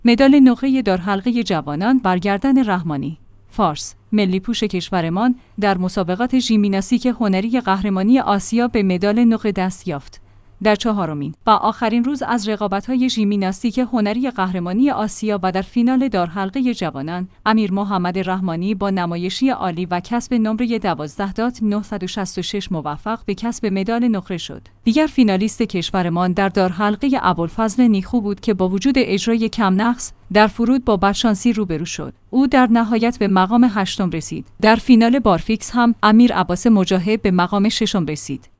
مدال نقره دارحلقه جوانان برگردن رحمانی. فارس، ملی پوش کشورمان در مسابقات ژیمناستیک هنری قهرمانی آسیا به مدال نقره دست یافت. در چهارمین و آخرین روز از رقابت‌های ژیمناستیک هنری قهرمانی آسیا و در فینال دارحلقه جوانان، امیر محمد رحمانی با نمایشی عالی و کسب نمره 12.966 موفق به کسب مدال نقره شد. دیگر فینالیست کشورمان در دارحلقه ابوالفضل نیکو بود که با وجود اجرای کم نقص در فرود با بدشانسی روبرو شد. او در نهایت به مقام 8م رسید. در فینال بارفیکس هم امیر عباس مجاهد به مقام 6م رسید.